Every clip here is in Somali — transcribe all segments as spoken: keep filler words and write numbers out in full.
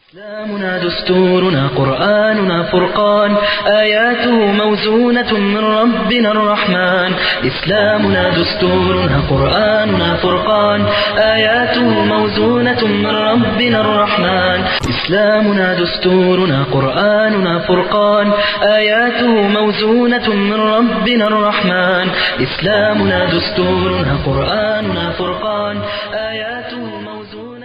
إسلامنا دستورنا قرآننا فرقان آياته موزونة من ربنا الرحمن إسلامنا دستورنا قرآننا فرقان آياته موزونة من ربنا الرحمن إسلامنا دستورنا قرآننا فرقان آياته موزونة من ربنا الرحمن إسلامنا دستورنا قرآننا فرقان آياته موزونة من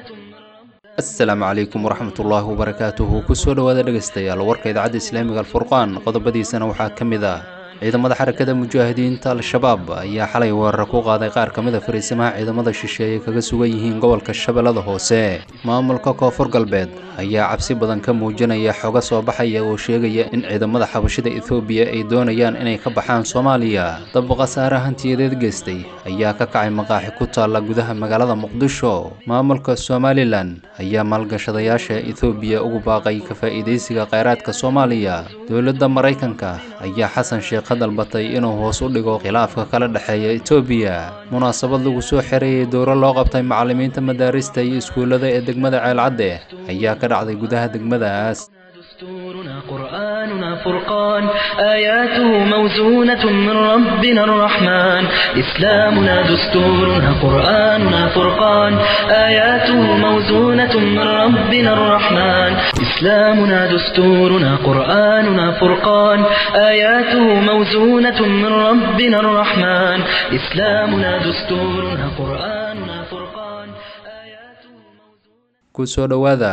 asalaamu calaykum waraxmatullaahi wabarakaatuhu kusoo dhowaada dhegaystayaal warka idaacadda islaamiga alfurqaan qodobadiisana waxaa ka mid ah ciidamada xarakada mujaahidiinta al-shabaab ayaa xalay weerar ku qaaday qaar ka mid a fariisimaha ciidamada shisheeye kaga sugan yihiin gobolka shabeellada hoose maamulka koonfur galbeed ayaa cabsi badan ka muujinaya xoga soo baxaya oo sheegaya in ciidamada xabashida ethoobiya ay doonayaan inay ka baxaan soomaaliya dab khasaare hantiyadeed geystay ayaa ka kacay maqaaxi ku taalla gudaha magaalada muqdisho maamulka somalilan ayaa maalgashadayaasha ethoobiya ugu baaqay ka faa'iidaysiga kheyraadka soomaaliya dowladda maraykanka ayaa xasan sheekh ka dalbatay inuu hoos u dhigo khilaafka kala dhexeeya etoobiya munaasabad lagu soo xereeyay dowro loo qabtay macallimiinta madaarista iyo iskuullada ee degmada ceelcadde ayaa ka dhacday gudaha degmadaas دستورنا قرآننا فرقان آياته موزونة من ربنا الرحمن إسلامنا دستورنا قرآننا فرقان آياته موزونة من ربنا الرحمن إسلامنا دستورنا قرآننا فرقان آياته موزونة من ربنا الرحمن إسلامنا دستورنا قرآننا فرقان آياته kusoo dhowaada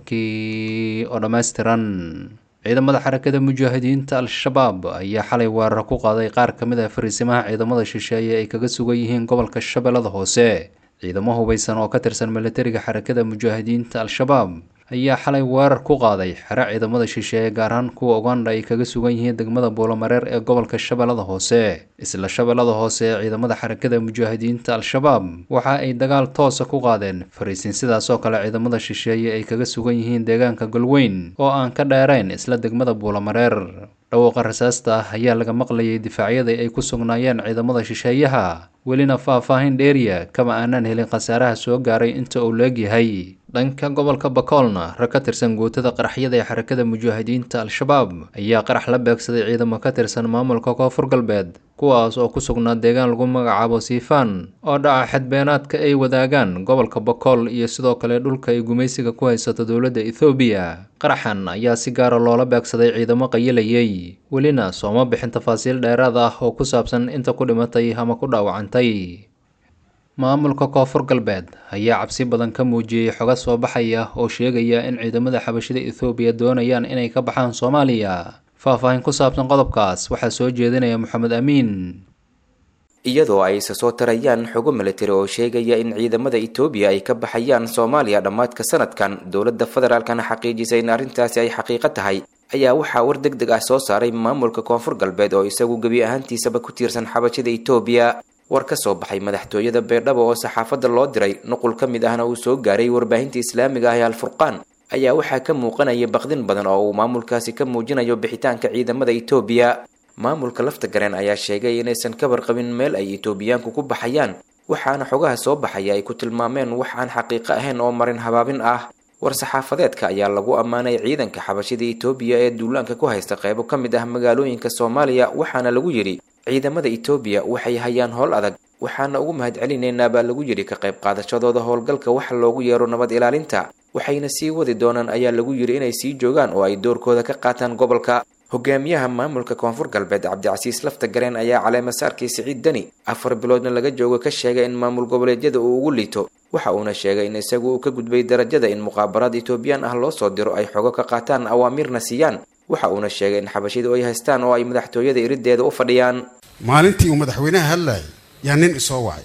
warkii oo dhammaystiran ciidamada xarakada mujaahidiinta al-shabaab ayaa xalay weerar ku qaaday qaar ka mid ah fariisimaha ciidamada shisheeye ay kaga sugan yihiin gobolka shabeellada hoose ciidamo hubeysan oo ka tirsan militariga xarakada mujaahidiinta al-shabaab ayaa xalay weerar ku qaaday xero ciidamada shisheeye gaar ahaan kuwa uganda ay kaga sugan yihiin degmada buulamareer ee gobolka shabeellada hoose isla shabeellada hoose ee ciidamada xarakada mujaahidiinta al-shabaab waxa ay dagaal toosa ku qaadeen fariisin sidaas oo kale ciidamada shisheeye ay kaga sugan yihiin deegaanka galweyn oo aan ka dheerayn isla degmada buulamareer dhawaaqa rasaasta ah ayaa laga maqlayay difaacyada ay ku sugnaayeen ciidamada shisheeyaha welina faahfaahin dheeriya kama aanan helin khasaaraha soo gaaray inta uu leegyahay dhanka gobolka bakoolna rag ka tirsan guutada qaraxyada ee xarakada mujaahidiinta al-shabaab ayaa qarax la beegsaday ciidamo ka tirsan maamulka koonfur galbeed kuwaas oo ku sugnaa deegaan lagu magacaabo siifaan oo dhaca xadbeenaadka ay wadaagaan gobolka bakool iyo sidoo kale dhulka ay gumaysiga ku haysato dowladda ethoobiya qaraxan ayaa si gaara loola beegsaday ciidamo qayilayay welina sooma bixin tafaasiil dheeraad ah oo ku saabsan inta ku dhimatay ama ku dhaawacantay maamulka koonfur galbeed ayaa cabsi badan ka muujiyey xoga soo baxaya oo sheegaya in ciidamada xabashida ethoobiya doonayaan inay ka baxaan soomaaliya faahfaahin ku saabsan qodobkaas waxaa soo jeedinaya moxamed amiin iyadoo ay isa soo tarayaan xogo militari oo sheegaya in ciidamada etoobiya ay ka baxayaan soomaaliya dhammaadka sanadkan dowladda federaalkana xaqiijisay in arrintaasi ay xaqiiqo tahay ayaa waxaa war deg deg ah soo saaray maamulka koonfur galbeed oo isagu gebi ahaantiisaba ku tiirsan xabashida etoobiya war ka soo baxay madaxtooyada beerdhabo oo saxaafadda loo diray nuqul ka mid ahna uu soo gaaray warbaahinta islaamiga ah ee al-furqaan ayaa waxaa ka muuqanaya baqdin badan oo uu maamulkaasi ka muujinayo bixitaanka ciidamada etoobiya maamulka lafta gareen ayaa sheegay inaysan ka warqabin meel ay etoobiyaanku ku baxayaan waxaana xogaha soo baxaya ay ku tilmaameen wax aan xaqiiqo ahayn oo marin habaabin ah war saxaafadeedka ayaa lagu ammaanay ciidanka xabashida etoobiya ee duulaanka ku haysta qaybo ka mid ah magaalooyinka soomaaliya waxaana lagu yidhi ciidamada etoobiya waxay hayaan howl adag waxaana ugu mahadcelinaynaa baa lagu yidhi ka qayb qaadashadooda howlgalka waxa loogu yeero nabad ilaalinta waxayna sii wadi doonaan ayaa lagu yidhi inay sii joogaan oo ay doorkooda ka qaataan gobolka hogaamiyaha maamulka koonfur galbeed cabdicasiis lafta gareen ayaa caleemasaarkii siciid deni afar biloodna laga joogo ka sheegay in maamul goboleedyada uu ugu liito waxa uuna sheegay in isagu uu ka gudbay darajada in muqaabaraad etoobiyaan ah loo soo diro ay xogo ka qaataan awaamirna siiyaan waxa uuna sheegay in xabashidu ay haystaan oo ay madaxtooyada irideeda u fadhiyaan maalintii uu madaxweynaha hadlayay yaa nin isoo wacay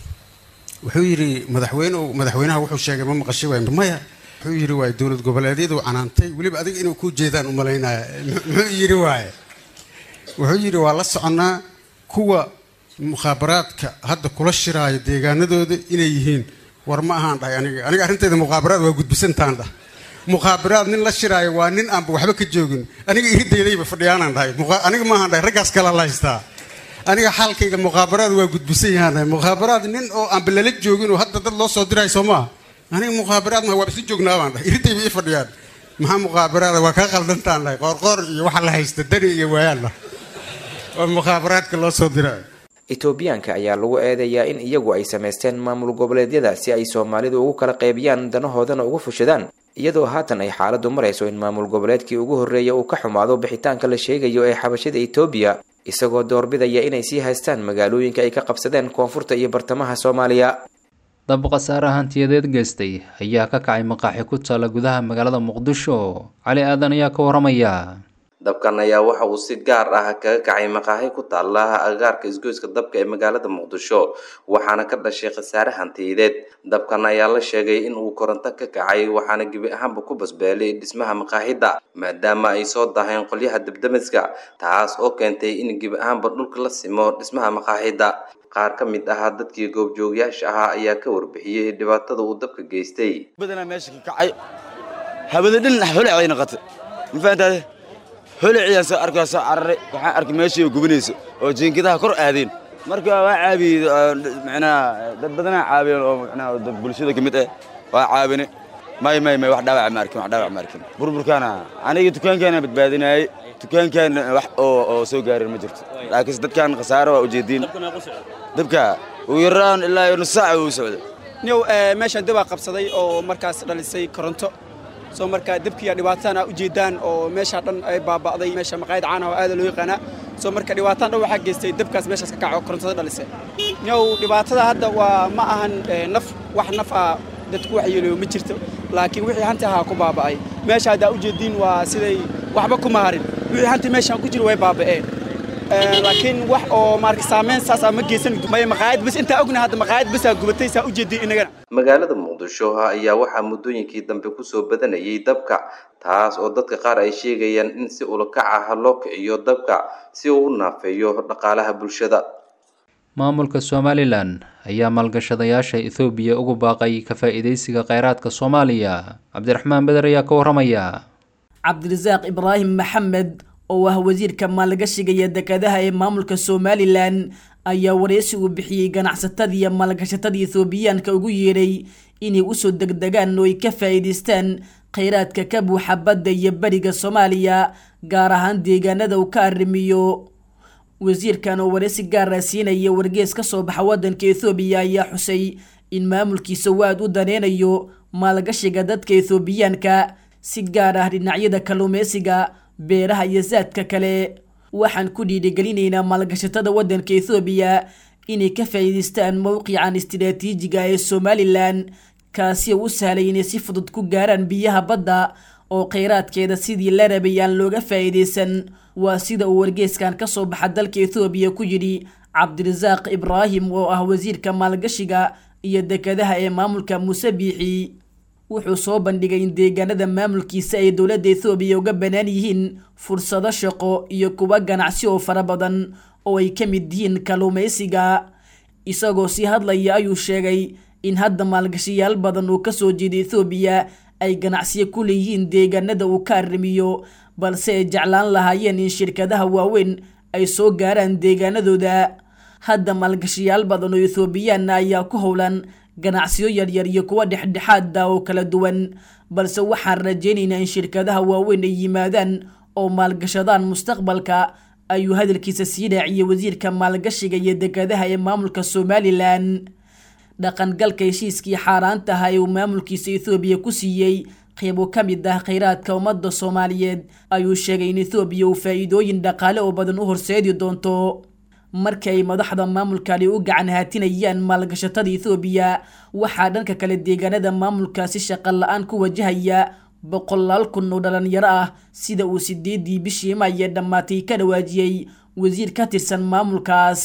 wuxuu yidhi madaxweynuhu madaxweynaha wuxuu sheegay ma maqashay waay maya wuxuu yidhi waay dowlad goboleedyadu canaantay weliba adiga inuu ku jeedaan u malaynaya muxuu yidhi waaye wuxuu yidhi waa la soconnaa kuwa mukhaabaraadka hadda kula shiraaya deegaanadooda inay yihiin war ma ahaan dhahay aniga aniga arrintayda mukhaabaraad waa gudbisantaan dhah mukhaabaraad nin la shiraayo waa nin aanba waxba ka joogin aniga iridaydayba fadhiyaanaan dhahay aniga maahaan dhahay raggaas kala la haystaa aniga xaalkayga mukhaabaraad waa gudbisan yahaan dhahay mukhaabaraad nin oo aanba lala joogin oo hadda dad loo soo dirayo soo maaha aniga mukhaabaraad ma waa isla joognaa baan dhahay iridayba ii fadhiyaan maxaa muqaabaraada waa ka qaldantaan lahay qoorqoor iyo waxa la haysta dani iyo waayaan oo muqaabaraadka loo soo diray Itoobiyaanka ayaa lagu eedeeyaa in iyagu ay sameysteen maamul goboleedyada si ay Soomaalidu ugu kala qaybiyaan danahoodana ugu fushadaan iyadoo haatan ay xaaladdu marayso in maamul goboleedkii ugu horeeyay uu ka xumaado bixitaanka la sheegayo ee xabashada Itoobiya isagoo doorbidaya inay sii haystaan magaalooyinka ay ka qabsadeen koonfurta iyo bartamaha Soomaaliya. dab khasaare hantiyadeed geystay ayaa ka kacay maqaaxi ku taala gudaha magaalada Muqdisho. Cali Aadan ayaa ka waramaya. dabkan ayaa waxa uu si gaar ah kaga kacay maqaaxi ku taala agaarka isgoyska dabka ee magaalada Muqdisho waxaana ka dhashay khasaare hantiyadeed. dabkan ayaa la sheegay in uu koronto ka kacay waxaana gebi ahaanba ku basbeelay dhismaha maqaaxida maadaama ay soo daaheen qolyaha dabdamiska taas oo keentay in gebi ahaanba dhulka la simo dhismaha maqaaxida. qaar ka mid ah dadkii goobjoogayaasha ah ayaa ka warbixiyay dhibaatada uu dabka geystay. badana meesha ka kacay habada dhin xulacay noqotay ma fahantaade xulaciyaan soo arkay soo cararay waxaan arkay meeshii gubinayso oo jiinkidaha kor aadeen marka waa caabi macnaa dad badan caabiyeen oo macnaa dad bulshada kamid ah waa caabine may may may wax dhaawac ma arkin wax dhaawac ma arkin burburkana aniga dukaankeena badbaadinayay dukaankeena wax oo oo soo gaarin ma jirto laakiin dadkan khasaaro waa u jeedin dabka uu yaraan ilaa nus saac uu socday niyow meesha dab qabsaday oo markaas dhalisay koronto soo markaa dabkiya dhibaatana u jeedaan oo meesha dhan ay baaba'day meesha maqaayad caan ah oo aad loo yaqaan soo markaa dhibaataan dhan waxa geystay dabkaas meeshaas ka kaco korontada dhalisay niyow dhibaatada hadda waa ma ahan naf wax naf ah dadku wax yeelayo ma jirto laakiin wixii hanti ahaa ku baaba'ay meesha hadda u jeedin waa siday waxba kuma harin wixii hanti meesha ku jiro way baaba'een laakiin wax oo marka saameyn saas ma geysan may maqaayad bas inta ogna hadda maqaayad bas gubatay saa u jeedin inagana. magaalada Muqdisho ayaa waxaa muddooyinkii dambe ku soo badanayay dabka taas oo dadka qaar ay sheegayaan in si ula kac ah loo kiciyo dabka si uu u naafeeyo dhaqaalaha bulshada. maamulka Somaliland ayaa maalgashadayaasha Itoobiya ugu baaqay ka faa'iideysiga kheyraadka Soomaaliya. Cabdiraxmaan Badar ayaa ka waramaya. Cabdirasaaq Ibraahim Maxamed oo ah wasiirka maalgashiga iyo dekedaha ee maamulka Somaliland ayaa wareysi u bixiyay ganacsatada iyo maalgashatada Itoobiyaanka ugu yeeray inay u soo degdegaan oo ay ka faa'iideystaan kheyraadka ka buuxa badda iyo bariga Soomaaliya gaar ahaan deegaanada uu ka arrimiyo. wasiirkan oo wareysi gaar ah siinaya wargeys ka soo baxa wadanka Itoobiya ayaa xusay in maamulkiisa waad u daneynayo maalgashiga dadka Itoobiyaanka si gaar ah dhinacyada kalluumeysiga beeraha iyo zaadka kale. waxaan ku dhiirigelinaynaa maalgashatada wadanka Itoobiya inay ka faa'iideystaan mowqican istiraatiijiga ee Somaliland kaasi oo u sahlay inay si fudud ku gaaraan biyaha badda oo kheyraadkeeda sidii la rabay aan looga faa'iideysan. waa sida uu wargeyskan ka soo baxa dalka Itoobiya ku yiri Cabdirasaaq Ibraahim oo ah wasiirka maalgashiga iyo dekedaha ee maamulka Muuse Biixi. wuxuu soo bandhigay in deegaanada maamulkiisa ay dowladda Itoobiya uga banaan yihiin fursado shaqo iyo kuwa ganacsi oo fara badan oo ay ka mid yihiin kalluumeysiga. isagoo si hadlaya ayuu sheegay in hadda maalgashiyaal badan oo ka soo jeeda Itoobiya ay ganacsiyo ku leeyihiin deegaanada uu ka arrimiyo balse ay jeclaan lahaayeen in shirkadaha waaweyn ay soo gaaraan deegaanadooda. hadda maalgashiyaal badan oo Itoobiyaan ayaa ku howlan ganacsiyo yaryar iyo kuwa dhexdhexaad ah oo kala duwan balse waxaan rajaynaynaa in shirkadaha waaweyn ay yimaadaan oo maalgashadaan mustaqbalka ayuu hadalkiisa sii raaciyay wasiirka maalgashiga iyo dekedaha ee maamulka Somaliland. dhaqangalka heshiiskii xaaraanta ah ee uu maamulkiisa Itoobiya ku siiyey qaybo ka mid ah kheyraadka ummadda Soomaaliyeed ayuu sheegay in Itoobiya uu faa'iidooyin dhaqaale oo badan u horseedi doonto. markii ay madaxda maamulkani u gacan haatinayaan maalgashatada Itoobiya waxaa dhanka kale deegaanada maamulkaasi shaqo la'aan ku wajahaya boqolaal kun oo dhalinyaro ah sida uu sideedii bishii May dhamaatay ka dhawaajiyay wasiir ka tirsan maamulkaas.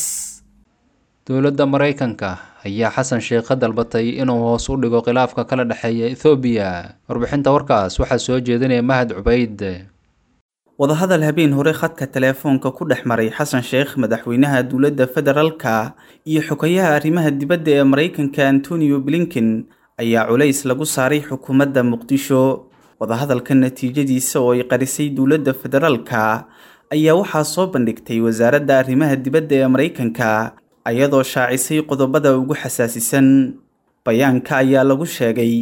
dowladda Mareykanka ayaa Xasan Sheekh ka dalbatay inuu hoos u dhigo khilaafka kala dhaxeeya Itoobiya. warbixinta warkaas waxaa soo jeedinaya Mahad Cubayd. wadahadal habeen hore khadka teleefoonka ku dhex maray Xasan Sheekh madaxweynaha dowladda federaalka iyo xogayaha arrimaha dibadda ee Mareykanka Antonio Blinken ayaa culays lagu saaray xukuumadda Muqdisho. wadahadalka natiijadiisa oo ay qarisay dowladda federaalka ayaa waxaa soo bandhigtay wasaaradda arrimaha dibadda ee Mareykanka iyadoo shaacisay qodobada ugu xasaasisan. bayaanka ayaa lagu sheegay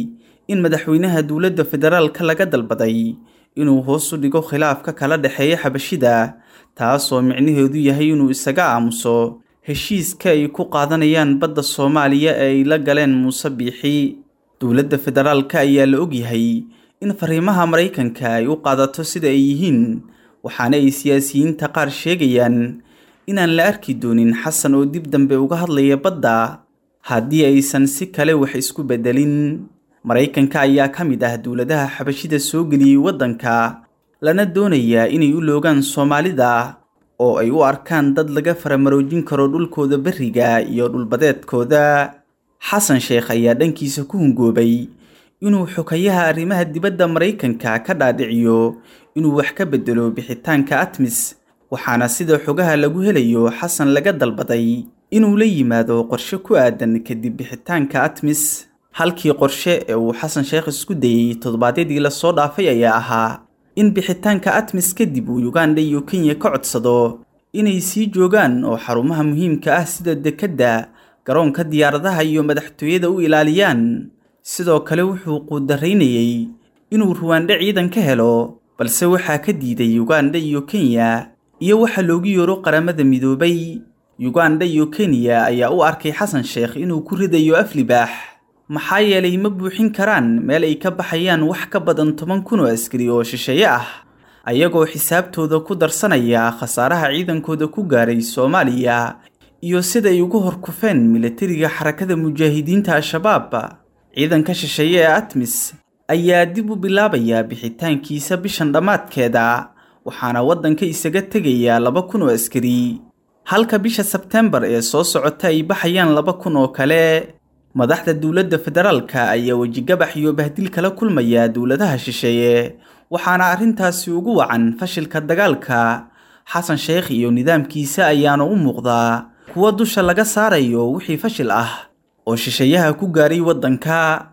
in madaxweynaha dowladda federaalka laga dalbaday inuu hoos u dhigo khilaafka kala dhexeeya xabashida taasoo micnaheedu yahay inuu isaga aamuso heshiiska ay ku qaadanayaan badda Soomaaliya ee ay la galeen Muuse Biixi. dowladda federaalka ayaa la ogyahay in fariimaha Mareykanka ay u qaadato sida ay yihiin, waxaana ay siyaasiyiinta qaar sheegayaan inaan la arki doonin xasan oo dib dambe uga hadlaya badda haddii aysan si kale wax isku bedelin. Mareykanka ayaa ka mid ah dowladaha xabashida soo geliyay waddanka, lana doonayaa inay u loogaan Soomaalida oo ay u arkaan dad laga faramaroojin karo dhulkooda bariga iyo dhulbadeedkooda. xasan sheekh ayaa dhankiisa ku hungoobay inuu xukayaha arrimaha dibadda Mareykanka ka dhaadhiciyo inuu wax ka bedelo bixitaanka ATMIS, waxaana sida xogaha lagu helayo xasan laga dalbaday inuu la yimaado qorshe ku aadan kadib bixitaanka ATMIS. halkii qorshe ee uu xasan sheekh isku dayay toddobaadyadii la soo dhaafay ayaa ahaa in bixitaanka ATMIS kadib uu Uganda iyo Kenya ka codsado inay sii joogaan oo xarumaha muhiimka ah sida dekedda, garoonka diyaaradaha iyo madaxtooyada u ilaaliyaan. sidoo kale wuxuu quudaraynayay inuu Rwanda ciidan ka helo, balse waxaa ka diiday Uganda iyo Kenya iyo waxa loogu yeero qaramada midoobay. Uganda iyo Kenya ayaa u arkay xasan sheekh inuu ku ridayo aflibaax, maxaa yeelay ma buuxin karaan meel ay ka baxayaan wax ka badan toban kun oo askari oo shisheeye ah, ayagoo xisaabtooda ku darsanaya khasaaraha ciidankooda ku gaaray Soomaaliya iyo sida ay ugu horkufeen militariga xarakada mujaahidiinta Al-Shabaab. ciidanka shisheeye ee ATMIS ayaa dib u bilaabaya bixitaankiisa bishan dhamaadkeeda, waxaana waddanka isaga tegaya laba kun oo askari, halka bisha Sebtembar ee soo socota ay baxayaan laba kun oo kale. madaxda dowladda federaalka ayaa wajigabax iyo bahdil kala kulmaya dowladaha shisheeye, waxaana arrintaasi ugu wacan fashilka dagaalka. xasan sheekh iyo nidaamkiisa ayaana u muuqdaa kuwa dusha laga saarayo wixii fashil ah oo shisheeyaha ku gaaray waddanka.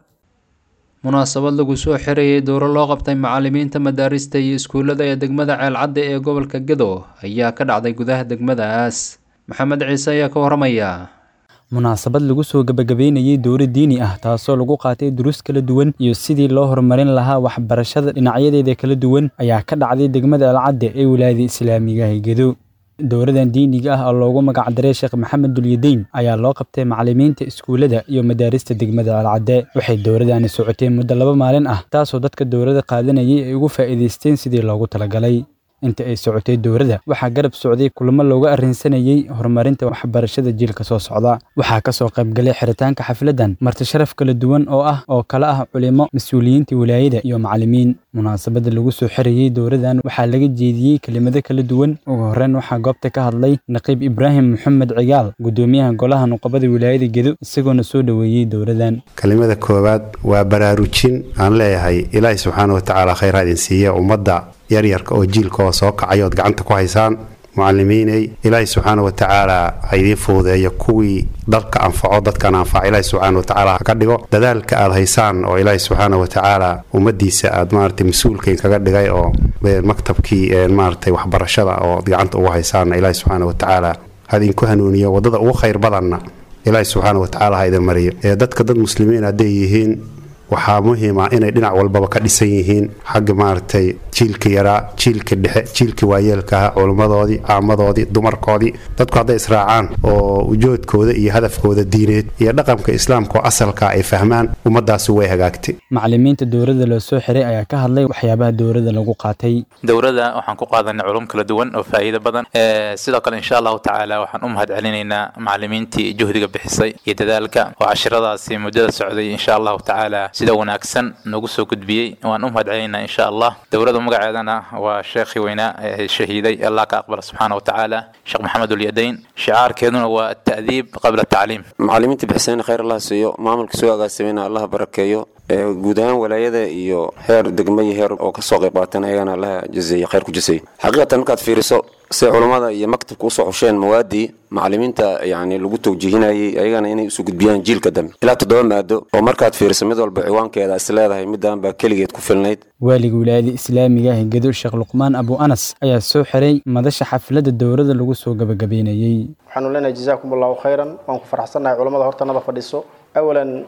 munaasabad lagu soo xirayay dowro loo qabtay macallimiinta madaarista iyo iskuullada ee degmada Ceelcadde ee gobolka Gedo ayaa ka dhacday gudaha degmadaas. maxamed ciise ayaa ka waramaya. munaasabad lagu soo gabagabeynayay dowro diini ah taasoo lagu qaatay duruus kala duwan iyo sidii loo horumarin lahaa waxbarashada dhinacyadeeda kala duwan ayaa ka dhacday degmada Ceelcadde ee wilaayada Islaamiga ah Gedo. dowradan diiniga ah oo loogu magac daray Sheekh Maxamed Dulyadeyn ayaa loo qabtay macallimiinta iskuulada iyo madaarista degmada Ceelcadde. waxay dowradani socotay muddo laba maalin ah, taasoo dadka dowrada qaadanayay ay ugu faa'iideysteen sidii loogu talagalay. inta ay socotay dowrada waxaa garab socday kulamo looga arrinsanayay horumarinta waxbarashada jiilka soo socda. waxaa ka soo qayb galay xiritaanka xafladan marti sharaf kala duwan oo ah oo kala ah culimo, mas'uuliyiinta wilaayada iyo macallimiin. munaasabada lagu soo xirayay dowradan waxaa laga jeediyey kelimado kala duwan. ugu horreyn waxaa goobta ka hadlay Naqiib Ibraahim Maxamed Cigaal, gudoomiyaha golaha nuqabada wilaayada Gedo, isagoona soo dhaweeyay dowradan. kelimada koowaad waa baraarujin aan leeyahay Ilaahay subxaanahu wa tacaala khayr idin siiya ummadda yaryarka oo jiilka oo soo kacay oo gacanta ku haysaan. macallimiinay Ilaahay subxaanahu wa tacaala ha idiin fududeeyo kuwii dalka anfaco dadkan anfaca Ilaahay subxaanahu wa tacaala ka dhigo. dadaalka aad haysaan oo Ilaahay subxaanahu wa tacaala ummadiisa aad maartay mas'uulkiin kaga dhigay oo maktabkii maartay waxbarashada oo gacanta ugu haysaan Ilaahay subxaanahu wa tacaala ha idinku hanuuniyo wadada ugu khayr badanna Ilaahay subxaanahu wa tacaala ha idin mariyo. ee dadka dad muslimiin haday yihiin waxaa muhiim ah inay dhinac walbaba ka dhisan yihiin xagga maartay jiilka yaraa, jiilka dhexe, jiilka waayeelka ah, culimadoodii, caamadoodii, dumarkoodii. dadku hadday israacaan oo ujoodkooda iyo hadafkooda diineed iyo dhaqanka islaamka oo asalka ay fahmaan, ummadaasi way hagaagtay. macallimiinta dowrada loo soo xiray ayaa ka hadlay waxyaabaha dowrada lagu qaatay. dowrada waxaan ku qaadanay culum kala duwan oo faa'iido badan. sidoo kale insha allahu tacaala waxaan u mahad celinaynaa macallimiintii juhdiga bixisay iyo dadaalka oo cashiradaasi muddada socday insha allahu tacaala sida wanaagsan nagu soo gudbiyay. waan u mahad celinaynaa insha allah. dowrada magaceedana waa sheekhi weynaa shahiiday allah ka aqbal subxaanahu wa tacaala, Sheekh Maxamed Dulyadeyn. shicaarkeeduna waa at-ta'diib qabla at-tacliim. macallimiinta bixisayna khayr allah siiyo, maamulka soo agaasimeyna allah barakeeyo. guud ahaan walaayada iyo heer degmo iyo heer oo ka soo qayb qaatan ayagana allah jazeeyo khayr ku jazeeyo. xaqiiqatan markaad fiiriso si culimada iyo maktabka u soo xusheen mawaadii macallimiinta yani lagu tawjiihinayay ayagana inay isu gudbiyaan jiilka dambe ilaa toddoba maado oo markaad fiiriso mid walba ciwaankeeda is leedahay midaan baa keligeed ku filnayd. waaliga wilaayada islaamiga ah Gedo Sheekh Luqmaan Abu Anas ayaa soo xiray madasha xafladda dowrada lagu soo gabagabeynayay. waxaanu leenahay jazaakumullahu khayran. waan ku faraxsanahay culimada hortanada fadhiso. awalan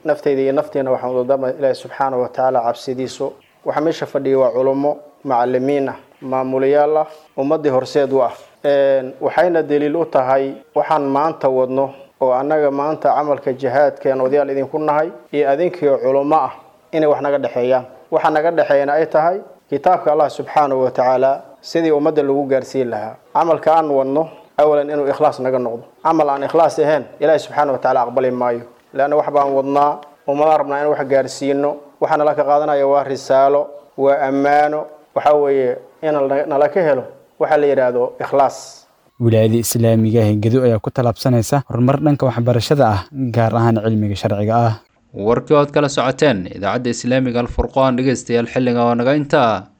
naftayda iyo nafteena waxaan wadama ilaahay subxaanahu wa tacaala cabsidiisu waxa meesha fadhiya waa culummo macallimiin ah maamulayaal ah ummadii horseed u ah waxayna daliil u tahay waxaan maanta wadno oo annaga maanta camalka jihaadkeen odayaal idinku nahay iyo adinkiyo culummo ah inay wax naga dhexeeyaan waxa naga dhexeeyana ay tahay kitaabka Allah subxaanahu wa tacaala sidii ummadda lagu gaarsiin lahaa camalka aan wadno awalan inuu ikhlaas naga noqdo camal aan ikhlaas ahayn ilaahay subxaanahu wa tacaala aqbali maayo laana wax baan wadnaa ummadda rabnaa in wax gaarsiino waxaana la ka qaadanaya waa risaalo waa ammaano waxa weeye in nala ka helo waxa la yiraahdo ikhlaas wilaayada islaamiga ah Gedo ayaa ku talaabsanaysa horumar dhanka waxbarashada ah gaar ahaan cilmiga sharciga ah warkii aad kala socoteen idaacadda islaamiga Al Furqaan dhageystayaal xilliga oo naga inta